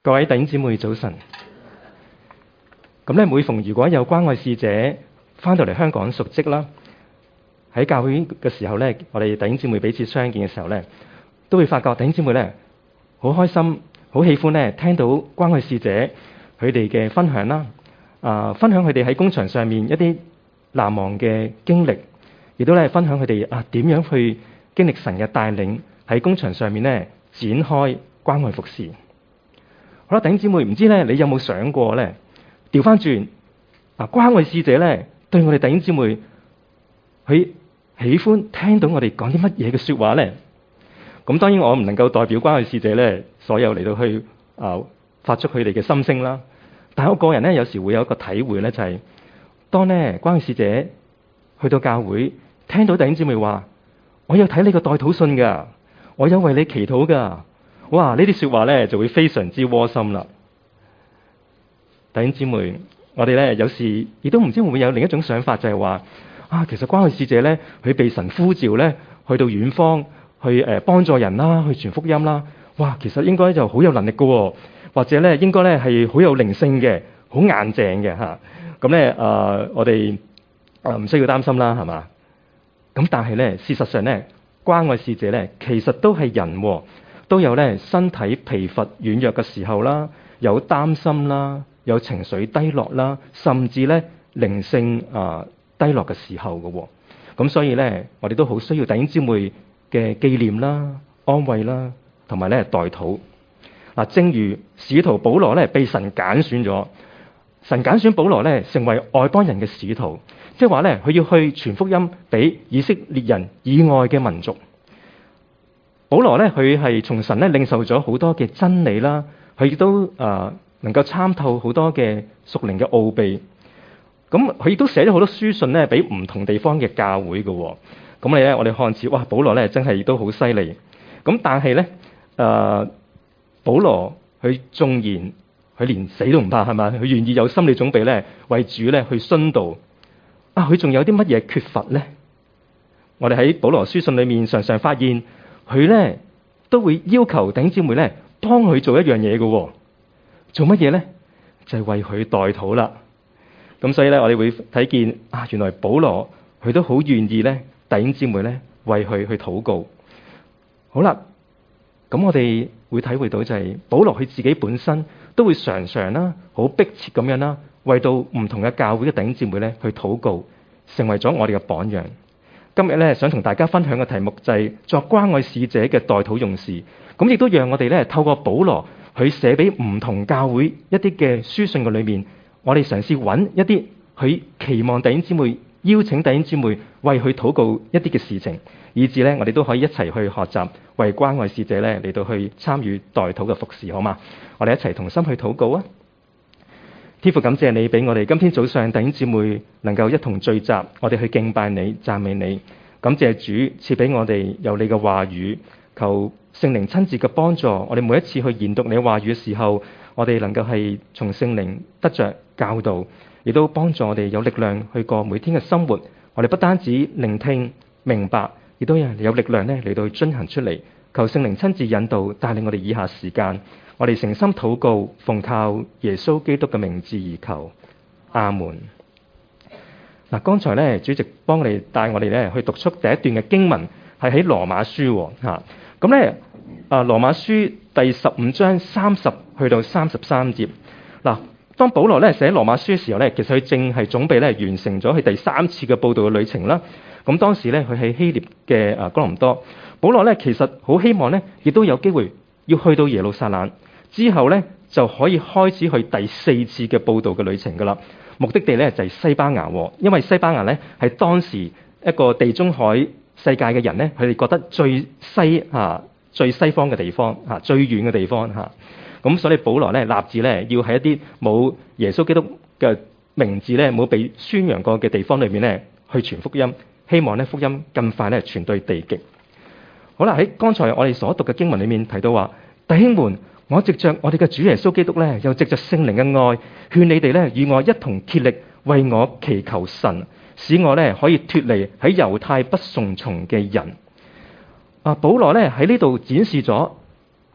各位弟兄姊妹早晨。咁咧，每逢如果有關愛使者翻到嚟香港述職啦，喺教會嘅時候咧，我哋弟兄姊妹彼此相見嘅時候咧，都會發覺弟兄姊妹咧好開心，好喜歡咧聽到關愛使者佢哋嘅分享啦，分享佢哋喺工場上面一啲難忘嘅經歷，亦都咧分享佢哋點樣去經歷神嘅帶領喺工場上面咧展開關愛服侍。好啦，弟兄姊妹，唔知咧你有冇想過咧？調翻轉關愛使者咧對我哋弟兄姊妹，佢喜歡聽到我哋講啲乜嘢嘅說話咧？咁當然我唔能夠代表關愛使者咧，所有嚟到去發出佢哋嘅心聲啦。但係我個人咧有時會有一個體會咧，就係當咧關愛使者去到教會，聽到弟兄姊妹話：我有睇你個代禱信噶，我有為你祈禱噶。哇！呢啲說話咧就會非常之窩心啦。弟兄姊妹，我哋咧有時亦都唔知會唔會有另一種想法，就係話其實關愛使者咧，佢被神呼召咧，去到遠方去幫助人啦，去傳福音啦。哇！其實應該就好有能力噶，或者咧應該咧係好有靈性嘅，好硬淨嘅吓。咁咧我哋唔需要擔心啦，係嘛？咁但係咧，事實上咧，關愛使者咧其實都係人，都有咧身體疲乏軟弱嘅時候啦，有擔心啦，有情緒低落啦，甚至咧靈性低落嘅時候嘅。咁所以咧，我哋都好需要弟兄姊妹嘅紀念啦、安慰啦，同埋咧代禱。正如使徒保羅咧被神揀選咗，神揀選保羅咧成為外邦人嘅使徒，即係話咧佢要去傳福音俾以色列人以外嘅民族。保羅咧，佢係從神咧領受咗好多嘅真理啦，佢亦都能夠參透好多嘅屬靈嘅奧秘。咁佢亦都寫咗好多書信咧，俾唔同地方嘅教會嘅。咁我哋看似哇，保羅咧真係都好犀利。咁但係咧，保羅佢縱然佢連死都唔怕，係咪？佢願意有心理準備咧，為主咧去殉道。佢仲有啲乜嘢缺乏咧？我哋喺保羅書信裏面常常發現。佢咧都會要求弟兄姊妹咧幫佢做一樣嘢嘅，做乜嘢咧？就係為佢代禱啦。咁所以咧，我哋會睇見原來保羅佢都好願意咧弟兄姊妹咧為佢去禱告。好啦，咁我哋會體會到就係保羅佢自己本身都會常常啦，好迫切咁樣啦，為到唔同嘅教會嘅弟兄姊妹咧去禱告，成為咗我哋嘅榜樣。今日咧想同大家分享嘅題目就係作關愛使者嘅代禱勇士，咁亦都讓我哋咧透過保羅佢寫俾唔同教會一啲嘅書信嘅裏面，我哋嘗試揾一啲佢期望弟兄姊妹邀請弟兄姊妹為佢禱告一啲嘅事情，以致咧我哋都可以一齊去學習為關愛使者咧嚟到去參與代禱嘅服侍，好嘛？我哋一齊同心去禱告啊！天父，感謝你俾我哋今天早上弟兄姊妹能夠一同聚集，我哋去敬拜你、讚美你。感謝主賜俾我哋有你嘅話語，求聖靈親自嘅幫助。我哋每一次去研讀你話語嘅時候，我哋能夠係從聖靈得着教導，亦都幫助我哋有力量去過每天嘅生活。我哋不單止聆聽明白，亦都有力量咧嚟到去遵行出嚟。求聖靈親自引導帶領我哋以下時間。我哋誠心禱告，奉靠耶穌基督嘅名字而求，阿門。剛才咧主席幫我哋帶我哋咧去讀出第一段嘅經文，係喺羅馬書吓。咁咧羅馬書第15章30去到33節。當保羅咧寫羅馬書嘅時候咧，其實佢正係準備咧完成咗佢第3次嘅佈道嘅旅程啦。咁當時咧佢喺希臘嘅哥林多，保羅咧其實好希望咧，亦都有機會要去到耶路撒冷。之後咧就可以開始去第4次嘅佈道嘅旅程噶啦，目的地咧就係西班牙，因為西班牙咧係當時一個地中海世界嘅人咧，佢哋覺得最西方嘅地方最遠嘅地方吓，咁所以保羅咧立志咧要喺一啲冇耶穌基督嘅名字咧冇被宣揚過嘅地方裏面咧去傳福音，希望咧福音更快咧傳到地極。好啦，喺剛才我哋所讀嘅經文裏面提到話，弟兄們，我藉着我哋嘅主耶穌基督咧，又藉着聖靈嘅愛，勸你哋咧與我一同竭力為我祈求神，使我咧可以脫離喺猶太不順從嘅人。保羅咧喺呢度展示咗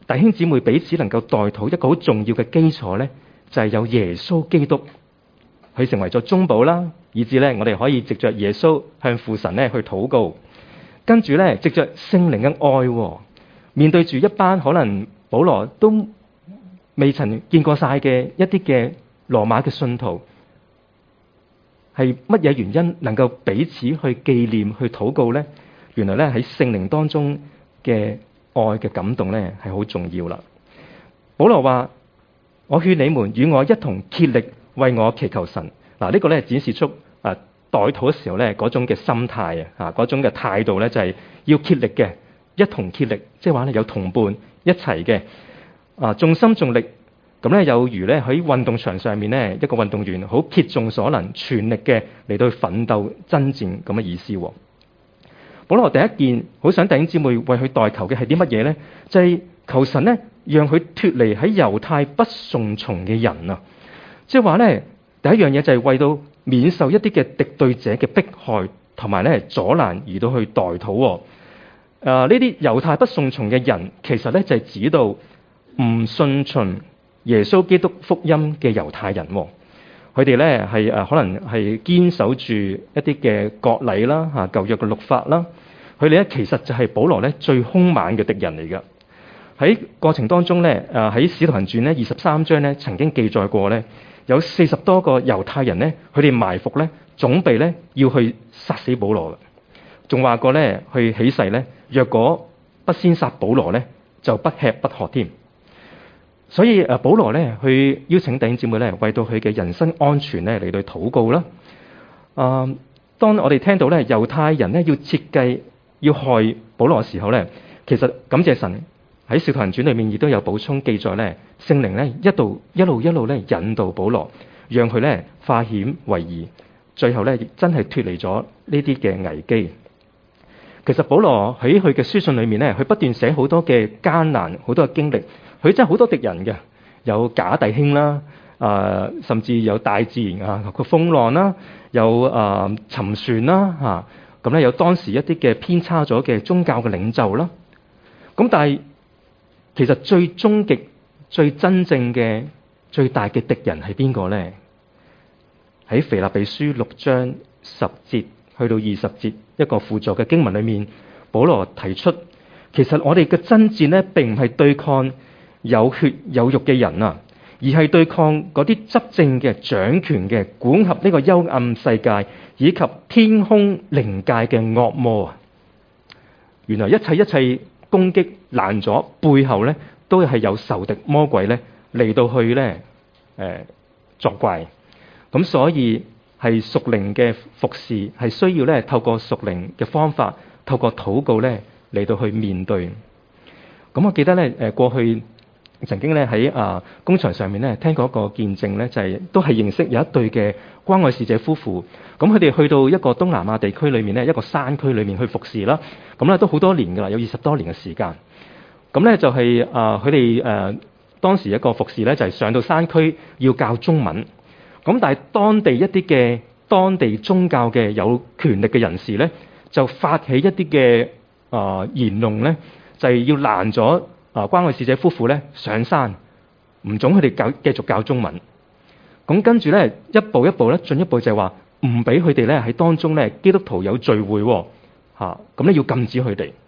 弟兄姊妹彼此能夠代禱一個好重要嘅基礎咧，就係有耶穌基督，佢成為咗中保啦，以致咧我哋可以藉着耶穌向父神咧去禱告。跟住咧，藉着聖靈嘅愛，面對住一班可能保羅都未曾見過晒嘅一啲嘅羅馬嘅信徒，係乜嘢原因能夠彼此去紀念、去禱告呢？原來咧喺聖靈當中嘅愛嘅感動咧係好重要啦。保羅話：我勸你們與我一同竭力為我祈求神。嗱，呢個咧展示出代禱嘅時候咧嗰種嘅心態啊，嗰種嘅態度咧就係要竭力嘅，一同竭力，即係話咧有同伴一齊嘅盡心盡力。咁咧有如咧喺運動場上面咧一個運動員好竭盡所能、全力嘅嚟到去奮鬥爭戰咁嘅意思。保羅第一件好想弟兄姊妹為佢代求嘅係啲乜嘢咧？就係求神咧讓佢脫離喺猶太不順從嘅人啊！即係話咧第一樣嘢就係為到免受一啲嘅敵對者嘅迫害同埋咧阻攔而到去代禱。呢啲猶太不順從嘅人其實咧就係指到唔順從耶穌基督福音嘅猶太人。佢哋咧係可能係堅守住一啲嘅國禮啦、舊約嘅律法啦。佢哋咧其實就係保羅咧最兇猛嘅敵人嚟㗎。喺過程當中咧，喺使徒行傳咧23章咧曾經記載過咧，有40多個猶太人咧，佢哋埋伏咧，準備咧要去殺死保羅嘅，仲話過咧去起誓咧，若果不先殺保羅咧，就不吃不喝添。所以保羅咧去邀請弟兄姊妹咧，為到佢嘅人身安全咧嚟到禱告啦。當我哋聽到咧猶太人咧要設計要害保羅嘅時候咧，其實感謝神喺《使徒行傳》裏面亦都有補充記載咧，聖靈咧一路咧引導保羅，讓佢咧化險為夷，最後咧真係脫離咗呢啲嘅危機。其實保羅喺佢嘅書信裏面咧，佢不斷寫好多嘅艱難，好多嘅經歷。佢真係好多敵人嘅，有假弟兄啦，甚至有大自然個風浪啦，有沉船啦，咁咧有當時一啲嘅偏差咗嘅宗教嘅領袖啦。咁但係其實最終極、最真正嘅、最大嘅敵人係邊個咧？喺腓立比書6章10節去到20節一個輔助嘅經文裏面，保羅提出，其實我哋嘅爭戰咧並唔係對抗有血有肉嘅人啊，而係對抗嗰啲執政嘅、掌權嘅、管轄呢個幽暗世界以及天空靈界嘅惡魔啊！原來一切攻擊攔咗背後咧，都係有仇敵魔鬼咧嚟到去咧作怪。咁所以係屬靈嘅服侍係需要咧透過屬靈嘅方法，透過禱告咧嚟到去面對。咁我記得咧過去曾經咧喺工場上面咧聽過一個見證咧，就係都係認識有一對嘅關愛使者夫婦。咁佢哋去到一個東南亞地區裏面咧，一個山區裏面去服侍啦。咁咧都好多年噶啦，有20多年嘅時間。咁咧就係佢哋當時一個服侍咧，就係上到山區要教中文。咁但係當地一啲嘅當地宗教嘅有權力嘅人士咧，就發起一啲嘅言論咧，就係要攔咗關愛使者夫婦咧上山，唔准佢哋繼續教中文。咁跟住咧一步一步咧進一步就係話唔俾佢哋咧喺當中咧基督徒有聚會喎，咁咧要禁止佢哋，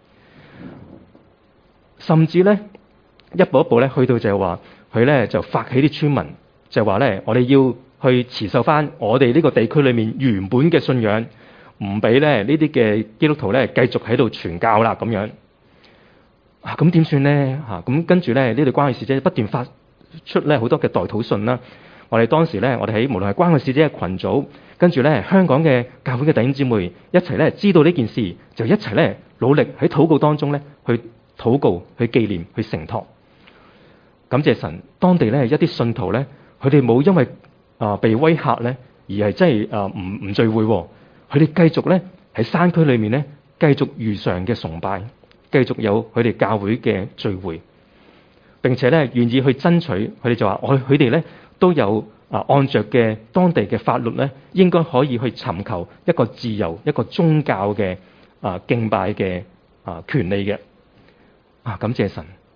甚至咧一步一步咧去到就係話佢咧就發起啲村民就係話咧我哋要去持守翻我哋呢個地區裏面原本嘅信仰，唔俾咧呢啲嘅基督徒咧繼續喺度傳教啦咁樣。咁點算咧？咁跟住咧呢對關愛使者不斷發出咧好多嘅代禱信啦。我哋當時咧，我哋喺無論係關愛使者嘅群組，跟住咧香港嘅教會嘅弟兄姊妹一齊咧知道呢件事，就一齊咧努力喺禱告當中咧去禱告、去紀念、去承托。感謝神，當地咧一啲信徒咧，佢哋冇因為被威嚇咧，而係真係唔聚會，佢哋繼續咧喺山區裏面咧繼續如常嘅崇拜。繼續有佢哋教會嘅聚會，並且咧願意去爭取，佢哋就話佢哋咧都有按着嘅當地嘅法律咧，應該可以去尋求一個自由、一個宗教嘅敬拜嘅權利嘅。感謝神，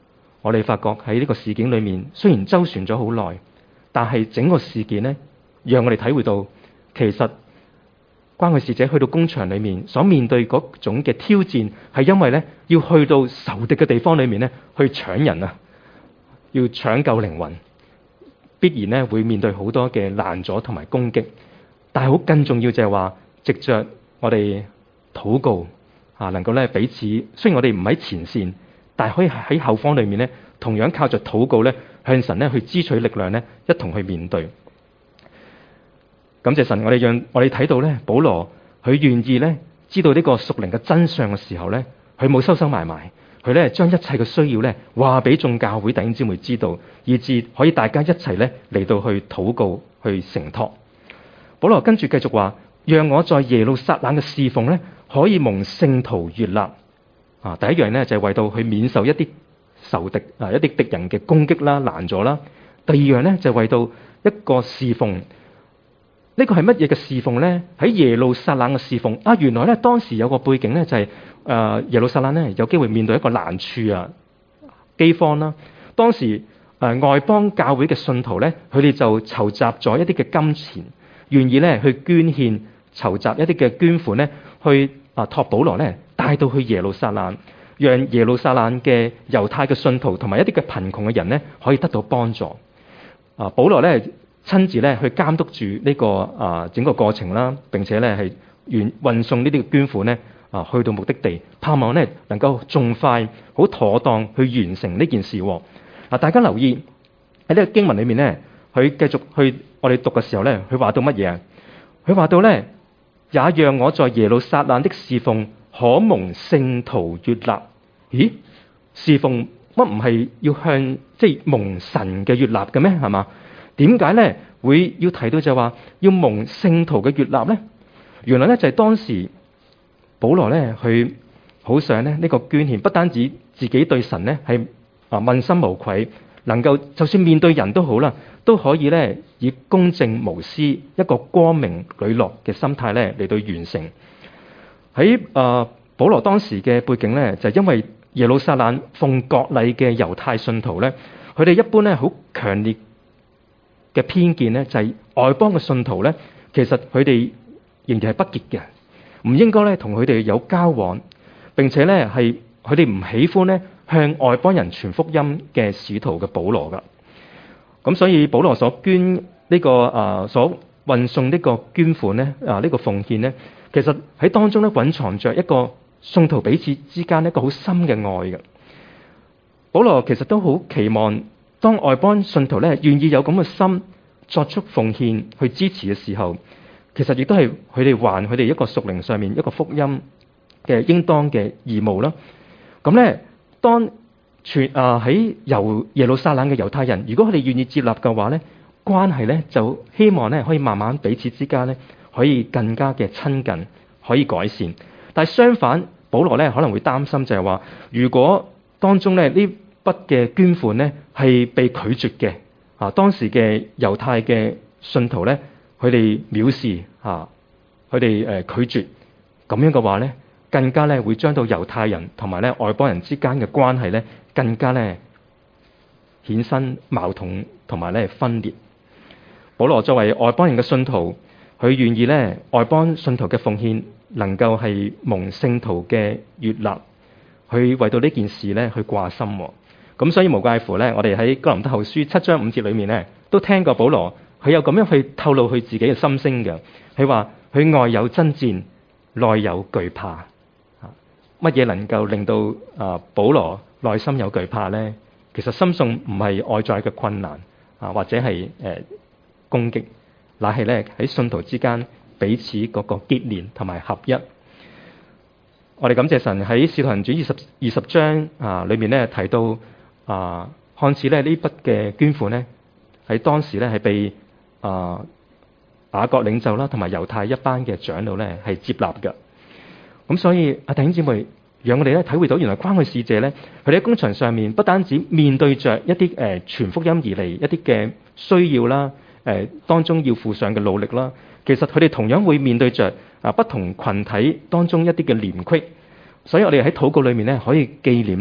我哋發覺喺呢個事件裏面，雖然周旋咗好耐，但係整個事件呢，讓我哋體會到其實關愛使者去到工場裏面所面對嗰種嘅挑戰，係因為呢要去到仇敵嘅地方裏面呢去搶人啊，要搶救靈魂，必然呢會面對好多嘅攔阻同埋攻擊。但係好更重要就係話，藉着我哋禱告啊，能夠咧彼此，雖然我哋唔喺前線，但係可以喺後方裏面咧，同樣靠着禱告咧，向神咧去支取力量咧，一同去面對。感謝神，我哋讓我哋睇到咧，保羅佢願意咧知道呢個屬靈嘅真相嘅時候咧，佢冇收收埋埋，佢咧將一切嘅需要咧話俾眾教會弟兄姊妹知道，以致可以大家一齊咧嚟到去禱告去承托。保羅跟住繼續話，讓我在耶路撒冷嘅侍奉咧，可以蒙聖徒悅納。啊，第一樣咧就係為到去免受一啲仇敵啊一啲敵人嘅攻擊啦、攔阻啦。第二樣咧就係為到一個侍奉，呢個係乜嘢嘅侍奉咧？喺耶路撒冷嘅侍奉啊，原來咧當時有個背景咧就係耶路撒冷咧有機會面對一個難處啊，饑荒啦。當時外邦教會嘅信徒咧，佢哋就籌集咗一啲嘅金錢。願意咧去捐獻、籌集一啲嘅捐款咧，去託保羅咧帶到去耶路撒冷，讓耶路撒冷嘅猶太嘅信徒同埋一啲嘅貧窮嘅人咧可以得到幫助。保羅咧親自咧去監督住呢個整個過程啦，並且咧係運送呢啲嘅捐款咧去到目的地，盼望咧能夠盡快好妥當去完成呢件事。大家留意喺呢個經文裏面咧，佢繼續去。我哋讀嘅時候咧，佢話到乜嘢啊？佢話到咧，也讓我在耶路撒冷的侍奉可蒙聖徒悅納。咦？侍奉乜唔係要向蒙神嘅悅納嘅咩？係嘛？點解咧會要提到就話要蒙聖徒嘅悅納咧？原來咧就係當時保羅咧，佢好想咧呢個捐獻，不單止自己對神咧係問心無愧，能夠就算面對人都好啦。都可以咧以公正無私、一個光明磊落嘅心態咧嚟到完成。喺保羅當時嘅背景咧，就係因為耶路撒冷奉國禮嘅猶太信徒咧，佢哋一般咧好強烈嘅偏見咧，就係外邦嘅信徒咧，其實佢哋仍然係不潔嘅，唔應該咧同佢哋有交往，並且咧係佢哋唔喜歡咧向外邦人傳福音嘅使徒嘅保羅噶。咁所以保羅所捐呢個所運送呢個捐款咧呢個奉獻咧，其實喺當中咧蘊藏着一個信徒彼此之間一個好深嘅愛嘅。保羅其實都好期望，當外邦信徒咧願意有咁嘅心作出奉獻去支持嘅時候，其實亦都係佢哋還佢哋一個屬靈上面一個福音嘅應當嘅義務啦。咁咧當喺由耶路撒冷嘅猶太人，如果佢哋願意接納嘅話咧，關係咧就希望咧可以慢慢彼此之間咧可以更加嘅親近，可以改善。但係相反，保羅咧可能會擔心就係話，如果當中咧呢筆嘅捐款咧係被拒絕嘅，當時嘅猶太嘅信徒咧，佢哋藐視佢哋拒絕咁樣嘅話咧，更加咧會將到猶太人同埋咧外邦人之間嘅關係咧，更加咧衍生矛盾同埋咧分裂。保羅作為外邦人嘅信徒，佢願意咧外邦信徒嘅奉獻能夠係蒙聖徒嘅悅納，去為到呢件事咧去掛心。咁所以無怪乎咧，我哋喺哥林多後書7章5節裏面咧，都聽過保羅佢有咁樣去透露佢自己嘅心聲嘅。佢話佢外有爭戰，內有懼怕。乜嘢能夠令到保羅內心有懼怕呢？其實深信唔係外在嘅困難或者係攻擊，乃係咧喺信徒之間彼此嗰個結連同埋合一。我哋感謝神喺使徒行傳20章裏面咧提到看似咧呢筆嘅捐款咧喺當時咧係被雅各領袖啦同埋猶太一班嘅長老咧係接納嘅。咁所以弟兄姊妹，讓我哋咧體會到原來關愛使者咧，佢哋喺工場上面不單止面對着一啲傳福音而嚟一啲嘅需要啦，當中要付上嘅努力啦，其實佢哋同樣會面對着不同群體當中一啲嘅廉隙。所以我哋喺禱告裏面咧可以紀念咧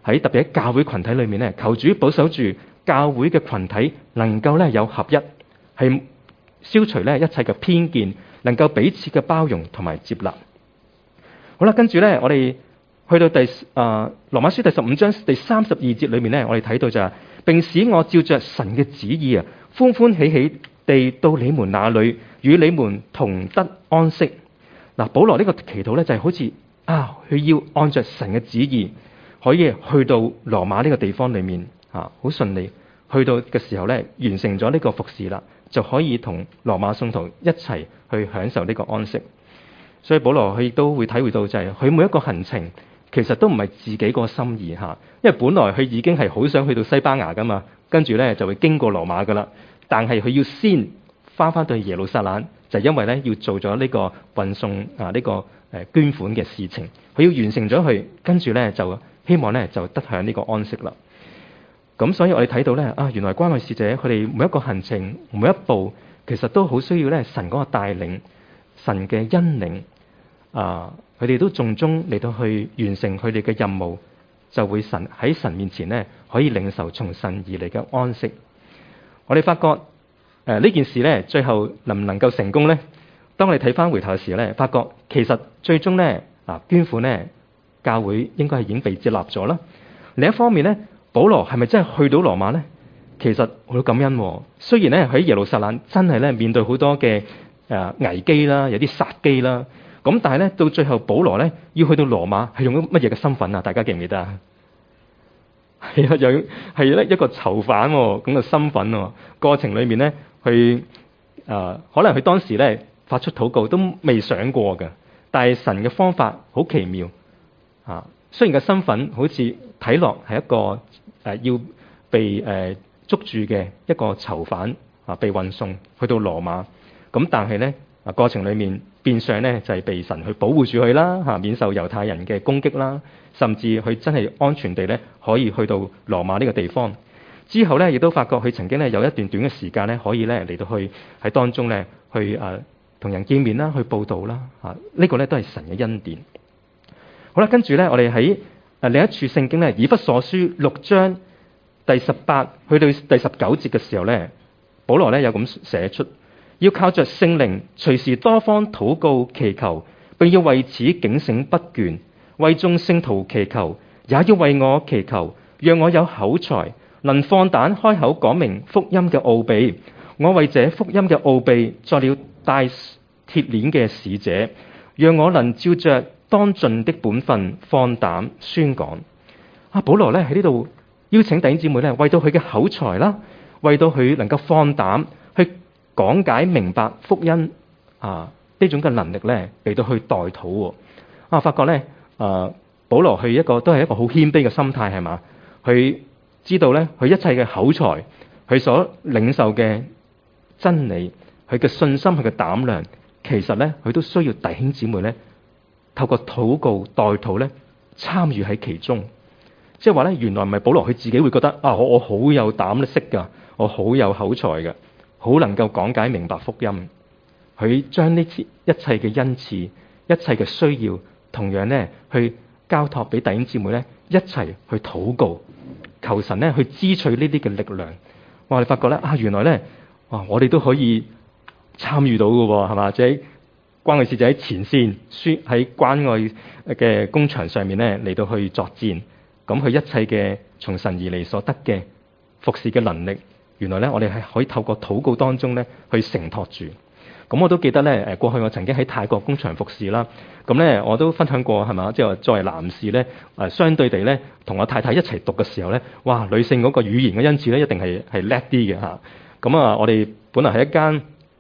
喺特別喺教會群體裏面咧，求主保守住教會嘅群體能夠咧有合一，係消除咧一切嘅偏見，能夠彼此嘅包容同埋接納。好啦，跟住咧我哋去到羅馬書第15章第32節裏面咧，我哋睇到就係並使我照着神嘅旨意啊，歡歡喜喜地到你們那裏，與你們同得安息。嗱，保羅呢個祈禱咧就係好似佢要按着神嘅旨意，可以去到羅馬呢個地方裏面好順利去到嘅時候咧，完成咗呢個服侍啦，就可以同羅馬信徒一齊去享受呢個安息。所以保羅佢亦都會體會到就係佢每一個行程其實都唔係自己個心意嚇，因為本來佢已經係好想去到西班牙噶嘛，跟住咧就會經過羅馬噶啦，但係佢要先翻到耶路撒冷，就因為咧要做咗呢個運送呢個捐款嘅事情，佢要完成咗佢，跟住咧就希望咧就得享呢個安息啦。咁所以我哋睇到咧原來關愛使者佢哋每一個行程每一步，其實都好需要咧神嗰個帶領，神嘅恩領佢哋都盡忠嚟到去完成佢哋嘅任務，就會喺神面前咧可以領受從神而嚟嘅安息。我哋發覺呢件事咧最後能唔能夠成功咧？當我哋睇翻回頭嘅時候咧，發覺其實最終咧捐款咧教會應該係已經被接納咗啦。另一方面咧，保羅係咪真係去到羅馬咧？其實好感恩喎。雖然咧喺耶路撒冷真係咧面對好多嘅危機啦，有啲殺機啦。咁但係咧，到最後保羅咧要去到羅馬，係用咗乜嘢嘅身份啊？大家記唔記得啊？係啊，又係咧一個囚犯咁嘅身份喎。過程裏面咧，佢可能佢當時咧發出禱告都未想過嘅，但係神嘅方法好奇妙雖然個身份好似睇落係一個要被捉住嘅一個囚犯被運送去到羅馬，咁但係咧過程裏面，變相咧就係被神去保護住佢啦免受猶太人嘅攻擊啦，甚至佢真係安全地咧可以去到羅馬呢個地方。之後咧亦都發覺佢曾經咧有一段短嘅時間咧可以咧嚟到去喺當中咧去同人見面啦，去佈道啦呢個咧都係神嘅恩典。好啦，跟住咧我哋喺另一處聖經咧以弗所書6章第18去到第19節嘅時候咧，保羅咧有咁寫出。要靠着聖靈，隨時多方禱告祈求，並要為此警醒不倦，為眾聖徒祈求，也要為我祈求，讓我有口才，能放膽開口講明福音嘅奧秘。我為這福音嘅奧秘作了帶鐵鏈嘅使者，讓我能照着當盡的本分放膽宣講。保羅咧喺呢度邀請弟兄姊妹咧，為到佢嘅口才啦，為到佢能夠放膽去講解明白福音呢種嘅能力咧嚟到去代禱發覺咧保羅佢都係一個好謙卑嘅心態係嘛？佢知道咧佢一切嘅口才，佢所領受嘅真理，佢嘅信心，佢嘅膽量，其實咧佢都需要弟兄姊妹咧透過禱告代禱咧參與喺其中。即係話咧原來唔係保羅佢自己會覺得我好有膽識噶，我好有口才嘅，好能夠講解明白福音，佢將呢一切嘅恩賜、一切嘅需要，同樣咧去交託俾弟兄姊妹咧，一齊去禱告，求神咧去支取呢啲嘅力量。我哋發覺咧原來咧我哋都可以參與到嘅喎，係嘛？即係關愛使者喺前線，喺關愛嘅工場上面咧嚟到去作戰，咁佢一切嘅從神而嚟所得嘅服侍嘅能力。原來咧，我哋係可以透過禱告當中咧去承托住。咁我都記得咧，過去我曾經喺泰國工場服侍啦。咁咧，我都分享過係嘛，即係作為男士咧，相對地咧，同我太太一齊讀嘅時候咧，哇，女性嗰個語言嘅恩賜咧，一定係叻啲嘅嚇。咁我哋本來係一間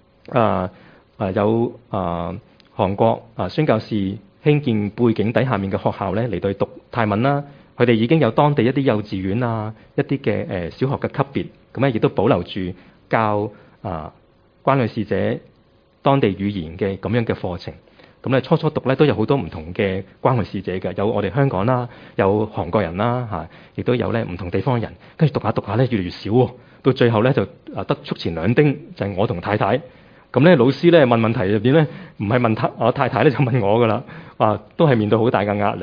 有韓國宣教士興建背景底下面嘅學校咧嚟到去讀泰文啦。佢哋已經有當地一啲幼稚園一啲嘅小學嘅級別。咁咧亦都保留住教關愛使者當地語言嘅咁樣嘅課程。咁咧初讀咧都有好多唔同嘅關愛使者嘅，有我哋香港啦，有韓國人啦亦都有咧唔同地方人。跟住讀下咧越嚟越少喎，到最後咧就得速前兩丁，就係我同太太。咁咧老師咧問問題入邊咧，唔係問我太太咧就問我噶啦，都係面對好大嘅壓力。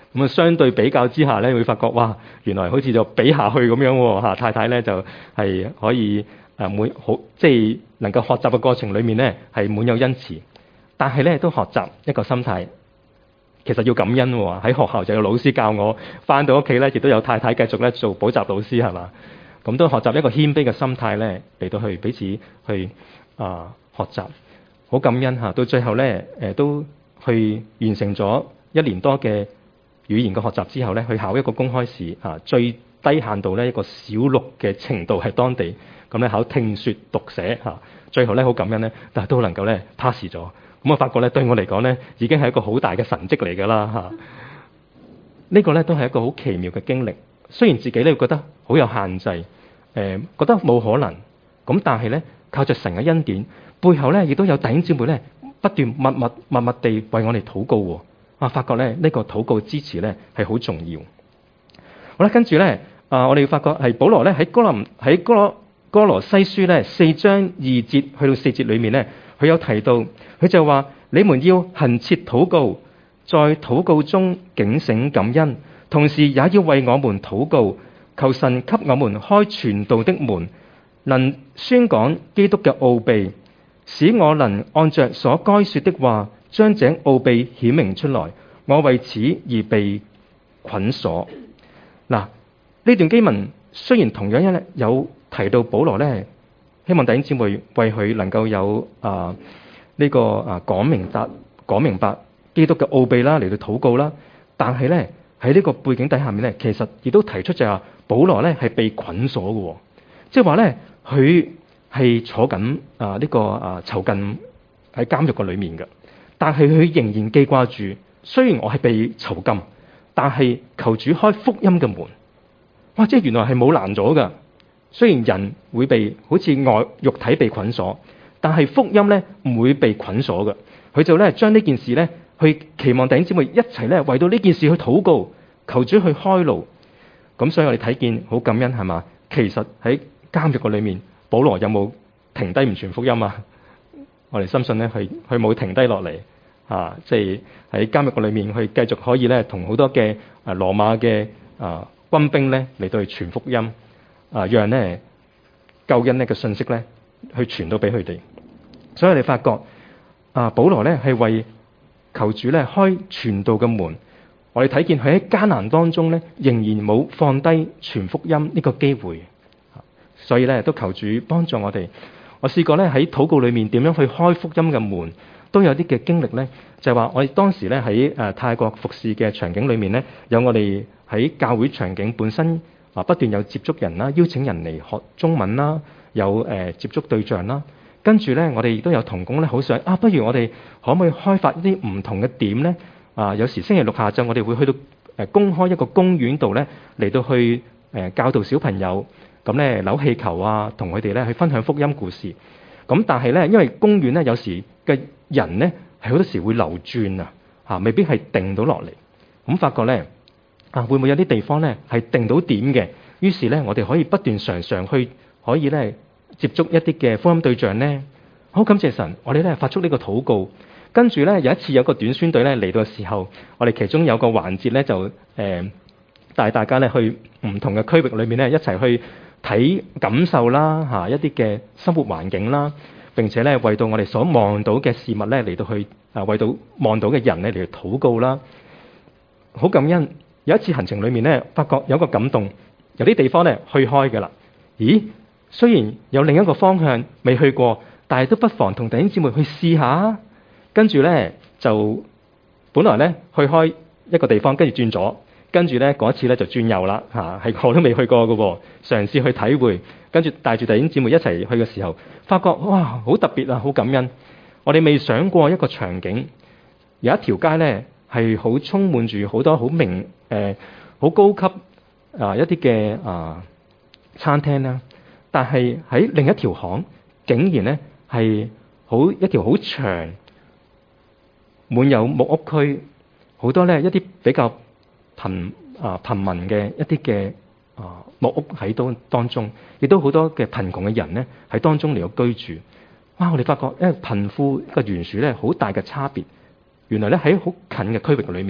咁啊，相對比較之下咧，會發覺哇，原來好似就比下去咁樣喎嚇。太太咧就係可以即係能夠學習嘅過程裏面咧係滿有恩慈，但係咧都學習一個心態，其實要感恩喎。喺學校就有老師教我，翻到屋企咧亦都有太太繼續咧做補習老師係嘛。咁都學習一個謙卑嘅心態咧嚟到去彼此去學習，好感恩嚇。到最後咧都去完成咗1年多嘅語言嘅學習之後咧，去考一個公開試最低限度咧一個小6嘅程度係當地咁咧考聽說讀寫最後咧好感恩咧，但係都能夠咧 pass 咗。咁我發覺咧對我嚟講咧已經係一個好大嘅神蹟嚟㗎啦嚇。呢個咧都係一個好奇妙嘅經歷。雖然自己咧覺得好有限制，覺得冇可能，咁但係咧靠着神嘅恩典，背後咧亦都有弟兄姊妹咧不斷默默地為我哋禱告喎。發覺咧呢個禱告支持咧係好重要。好啦，跟住咧我哋發覺係保羅咧喺哥羅西書咧4章2節去到4節裏面咧，佢有提到，佢就話：你們要恆切禱告，在禱告中警醒感恩，同時也要為我們禱告，求神給我們開傳道的門，能宣講基督嘅奧秘，使我能按着所該說的話，將這奧秘顯明出來。我為此而被捆鎖。嗱，呢段經文雖然同樣有提到保羅咧，希望弟兄姊妹為佢能夠有講明白基督嘅奧秘啦，嚟到禱告啦。但係咧喺呢個背景底下面咧，其實亦都提出就係保羅咧係被捆鎖嘅，即係話咧佢係坐緊囚禁喺監獄嘅裏面嘅，但係佢仍然記掛住，雖然我係被囚禁，但係求主開福音嘅門。哇！即係原來係冇難咗㗎。雖然人會被好似肉體被捆鎖，但係福音咧唔會被捆鎖嘅。佢就咧將呢件事咧去期望弟兄姊妹一齊咧為到呢件事去禱告，求主去開路。咁所以我哋睇見好感恩係嘛？其實喺監獄嘅裏面，保羅有冇停低唔傳福音啊？我哋深信咧，佢冇停低落嚟即係喺監獄嘅裏面，去繼續可以咧同好多嘅羅馬嘅軍兵咧嚟到去傳福音，讓咧救恩呢嘅信息咧去傳到俾佢哋。所以你發覺保羅咧係為求主咧開傳道嘅門。我哋睇見佢喺艱難當中咧，仍然冇放低傳福音呢個機會。所以咧都求主幫助我哋。我試過咧喺禱告裏面點樣去開福音嘅門，都有啲嘅經歷咧，就係話我哋當時咧喺泰國服侍嘅場景裏面咧，有我哋喺教會場景本身不斷有接觸人啦，邀請人嚟學中文啦，有接觸對象啦。跟住咧我哋亦都有同工咧，好想不如我哋可唔可以開發一啲唔同嘅點咧？有時星期六下晝我哋會去到公開一個公園度咧，嚟到去教導小朋友，咁咧扭氣球啊，同佢哋咧去分享福音故事。咁但係咧，因為公園咧有時嘅人咧係好多時會流轉未必係定到落嚟。咁發覺咧會唔會有啲地方咧係定到點嘅？於是咧我哋可以不斷常去可以咧接觸一啲嘅福音對象咧。好感謝神，我哋咧發出呢個禱告。跟住咧有一次有個短宣隊咧嚟到嘅時候，我哋其中有個環節咧就帶大家咧去唔同嘅區域裏面咧一齊去睇感受啦一啲嘅生活環境啦，並且咧為到我哋所望到嘅事物咧嚟到去為到望到嘅人咧嚟到禱告啦。好感恩，有一次行程裏面咧發覺有個感動，有啲地方咧去開㗎啦。咦，雖然有另一個方向未去過，但係都不妨同弟兄姊妹去試下。跟住咧就本來咧去開一個地方，跟住轉左，跟住咧嗰次咧就轉右啦係我都未去過㗎喎，嘗試去體會，跟住帶住弟兄姊妹一齊去嘅時候，發覺哇好特別好感恩。我哋未想過一個場景，有一條街咧係好充滿住好多好好高級一啲嘅餐廳啦，但係喺另一條巷竟然咧係一條好長，滿有木屋區，好多咧一啲比較貧民嘅一啲嘅木屋喺當中，亦都好多嘅貧窮嘅人咧喺當中嚟到居住。哇！我哋發覺因為貧富個懸殊咧好大嘅差別，原來咧喺好近嘅區域裏面，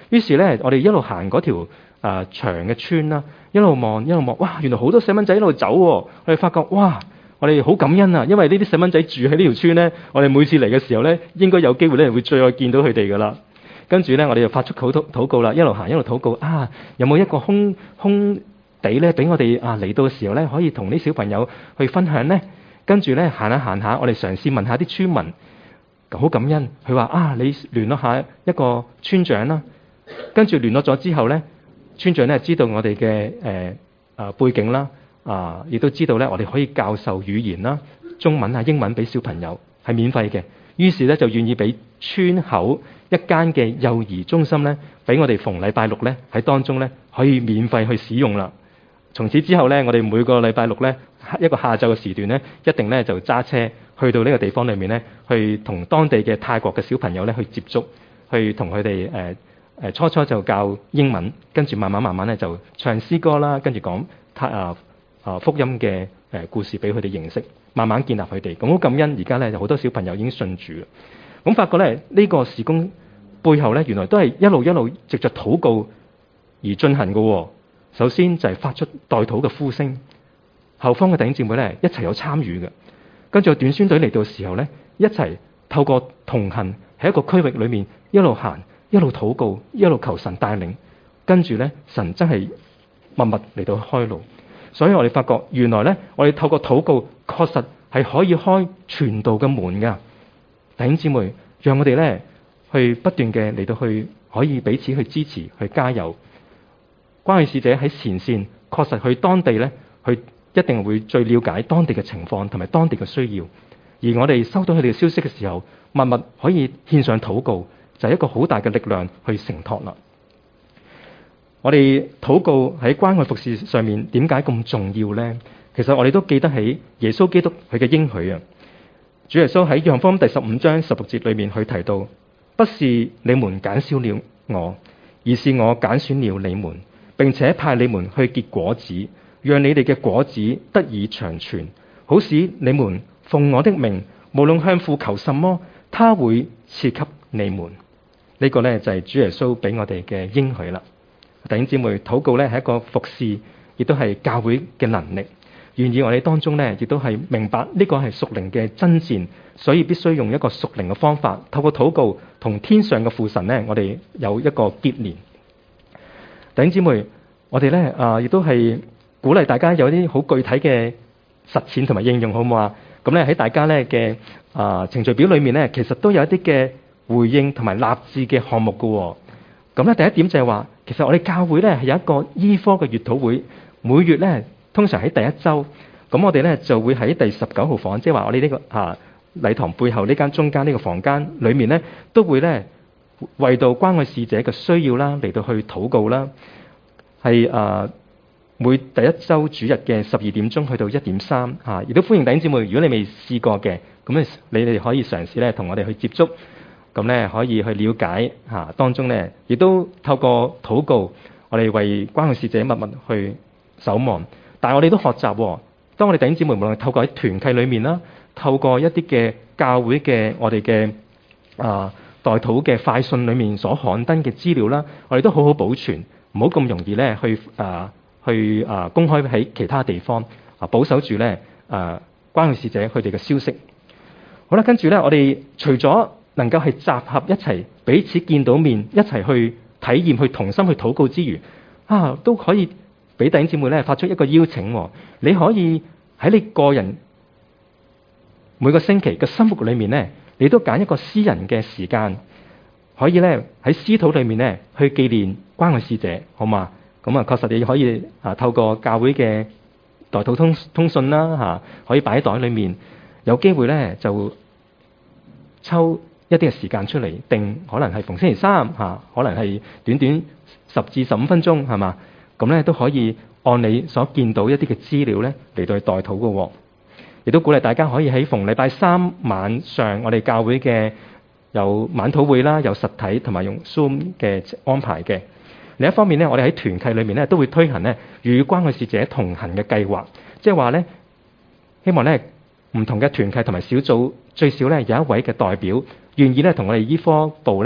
於是咧，我哋一路行嗰條長嘅村啦，一路望，哇！原來好多細蚊仔一路走喎。我哋發覺，哇！我哋好感恩啊，因為呢啲細蚊仔住喺呢條村咧，我哋每次嚟嘅時候咧，應該有機會咧會再見到佢哋噶啦。跟住咧，我哋就發出禱告啦，一路行一路禱告啊！有冇一個空地咧，俾我哋嚟到嘅時候咧，可以同啲小朋友去分享咧？跟住咧，行下，我哋嘗試問下啲村民，好感恩。佢話你聯絡下一個村長啦。跟住聯絡咗之後咧，村長咧知道我哋嘅背景啦，亦都知道咧我哋可以教授語言啦，中文英文俾小朋友係免費嘅。於是咧就願意俾村口一間嘅幼兒中心咧，俾我哋逢禮拜六咧喺當中咧可以免費去使用啦。從此之後咧，我哋每個禮拜六咧一個下晝嘅時段咧，一定咧就揸車去到呢個地方裏面咧，去同當地嘅泰國嘅小朋友咧去接觸，去同佢哋初就教英文，跟住慢慢咧就唱詩歌啦，跟住講福音嘅故事俾佢哋認識，慢慢建立佢哋。咁好感恩，而家咧就好多小朋友已經信主啦。咁發覺咧呢個事工背後咧，原來都係一路藉着禱告而進行嘅。首先就係發出代禱嘅呼聲，後方嘅弟兄姊妹咧一齊有參與嘅。跟住短宣隊嚟到嘅時候咧，一齊透過同行喺一個區域裏面一路行，一路禱告，一路求神帶領。跟住咧，神真係默默嚟到開路。所以我哋發覺原來咧，我哋透過禱告確實係可以開傳道嘅門噶。弟兄姊妹，讓我哋咧去不斷嘅嚟到去可以彼此去支持、去加油。關係使者喺前線，確實去當地咧，去一定會最了解當地嘅情況同埋當地嘅需要。而我哋收到佢哋嘅消息嘅時候，默默可以獻上禱告，就係一個好大嘅力量去承托啦。我哋禱告喺關愛服事上面點解咁重要呢？其實我哋都記得起耶穌基督佢嘅應許啊。主耶穌喺約翰福音第15章16節裏面去提到，不是你們揀選了我，而是我揀選了你們，並且派你們去結果子，讓你哋嘅果子得以長存，好使你們奉我的名，無論向父求什麼，他會賜給你們。呢個呢，就係主耶穌俾我哋嘅應許啦。弟兄姊妹，禱告咧係一個服侍，亦都係教會嘅能力。願意我哋當中咧，亦都係明白呢個係屬靈嘅爭戰，所以必須用一個屬靈嘅方法，透過禱告同天上嘅父神咧，我哋有一個結連。弟兄姊妹，我哋咧亦都係鼓勵大家有啲好具體嘅實踐同埋應用，好唔好啊？咁咧喺大家咧嘅程序表裏面咧，其實都有一啲嘅回應同埋立志嘅項目㗎。咁咧第一點就係話，其實我哋教會咧係有一個醫科嘅月禱會，每月咧通常喺第一週，咁我哋咧就會喺第19號房，即係話我哋呢個禮堂背後呢間中間呢個房間裏面咧，都會咧為到關愛使者嘅需要啦嚟到去禱告啦，係每第一週主日嘅12點鐘去到1點3嚇，亦都歡迎弟兄姊妹，如果你未試過嘅，咁你哋可以嘗試咧同我哋去接觸。咁咧可以去了解當中咧，亦都透過禱告，我哋為關愛使者默默去守望。但係我哋都學習，當我哋弟兄姊妹無論透過喺團契裏面啦，透過一啲嘅教會嘅我哋嘅代禱嘅快訊裏面所刊登嘅資料啦，我哋都好好保存，唔好咁容易咧去公開喺其他地方保守住咧關愛使者佢哋嘅消息。好啦，跟住咧我哋除咗能夠係集合一齊彼此見到面，一齊去體驗、去同心去禱告之餘，都可以俾弟兄姊妹咧發出一個邀請。你可以喺你個人每個星期嘅生活裏面咧，你都揀一個私人嘅時間，可以咧喺私禱裏面咧去紀念關愛使者，好嘛？咁確實你可以透過教會嘅代禱通訊啦，可以擺喺袋裏面，有機會咧就抽一啲嘅時間出嚟，定可能係逢星期三可能係短短10至15分鐘，係嘛？咁咧都可以按你所見到一啲嘅資料咧嚟到去代禱嘅。亦都鼓勵大家可以喺逢禮拜3晚上，我哋教會嘅有晚禱會啦，有實體同埋用 Zoom 嘅安排嘅。另一方面咧，我哋喺團契裏面咧都會推行咧與關愛使者同行嘅計劃，即係話咧希望咧唔同嘅團契同埋小組最少咧有一位嘅代表願意咧同我哋醫科部咧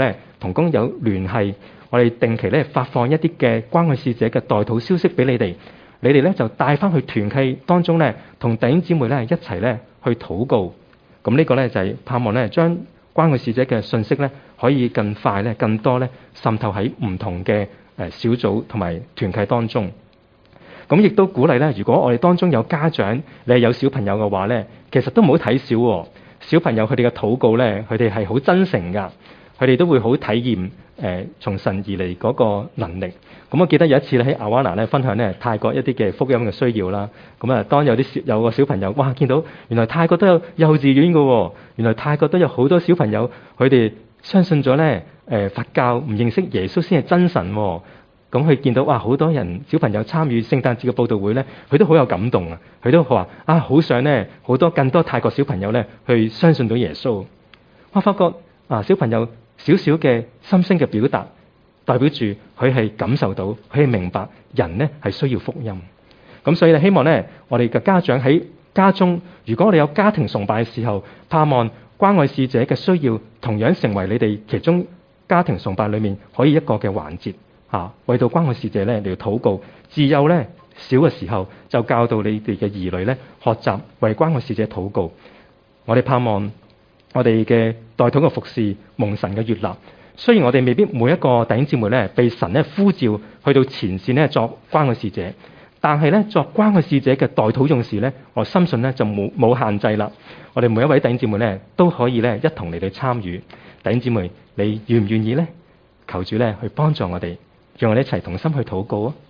同工有聯繫，我哋定期咧發放一啲嘅關愛使者嘅代禱消息俾你哋，你哋咧就帶翻去團契當中咧，同弟兄姊妹咧一齊咧去禱告。咁呢個咧就係盼望咧將關愛使者嘅信息咧可以更快咧、更多咧滲透喺唔同嘅小組同埋團契當中。咁亦都鼓勵咧，如果我哋當中有家長，你係有小朋友嘅話咧，其實都唔好睇小喎。小朋友佢哋嘅禱告咧，佢哋係好真誠㗎，佢哋都會好體驗從神而嚟嗰個能力。咁我記得有一次咧喺阿瓦拿咧分享咧泰國一啲嘅福音嘅需要啦。咁啊，當有個小朋友，哇，見到原來泰國都有幼稚園㗎喎，原來泰國都有好多小朋友，佢哋相信咗咧佛教，唔認識耶穌先係真神喎。咁佢見到哇，好多人小朋友參與聖誕節嘅佈道會咧，佢都好有感動啊！佢都話啊，好想咧好多更多泰國小朋友咧去相信到耶穌。我發覺啊，小朋友少少嘅心聲嘅表達，代表住佢係感受到，佢係明白人咧係需要福音。咁所以咧，希望咧我哋嘅家長喺家中，如果我哋有家庭崇拜嘅時候，盼望關愛使者嘅需要同樣成為你哋其中家庭崇拜裏面可以一個嘅環節。為到關愛使者咧嚟禱告，自幼咧小嘅時候就教導你哋嘅兒女咧學習為關愛使者禱告。我哋盼望我哋嘅代禱嘅服侍蒙神嘅悅納。雖然我哋未必每一個弟兄姊妹咧被神咧呼召去到前線咧作關愛使者，但係咧作關愛使者嘅代禱勇士咧，我深信咧就冇限制啦。我哋每一位弟兄姊妹咧都可以咧一同嚟到參與。弟兄姊妹，你願唔願意咧？求主咧去幫助我哋。讓我哋一齊同心去禱告啊！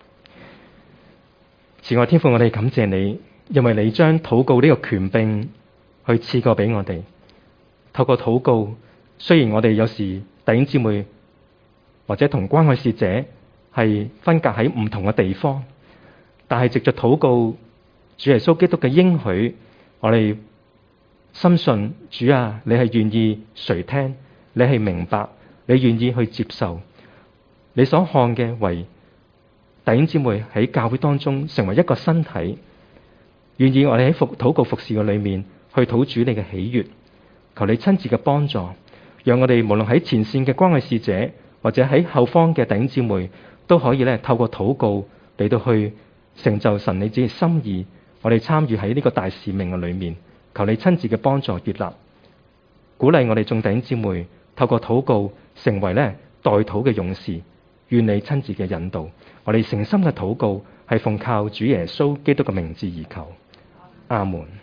慈愛天父，我哋感謝你，因為你將禱告呢個權柄去賜過俾我哋。透過禱告，雖然我哋有時弟兄姊妹或者同關愛使者係分隔喺唔同嘅地方，但係藉着禱告，主耶穌基督嘅應許，我哋深信主啊，你係願意垂聽，你係明白，你願意去接受。你所看嘅為弟兄姊妹喺教會當中成為一個身體，願意我哋喺禱告服侍嘅裏面去討主你嘅喜悅，求你親自嘅幫助，讓我哋無論喺前線嘅關愛使者或者喺後方嘅弟兄姊妹都可以咧透過禱告嚟到去成就神你自己嘅心意。我哋參與喺呢個大使命嘅裏面，求你親自嘅幫助悅納，鼓勵我哋眾弟兄姊妹透過禱告成為咧代禱嘅勇士。願你親自嘅引導，我哋誠心嘅禱告係奉靠主耶穌基督嘅名字而求，阿門。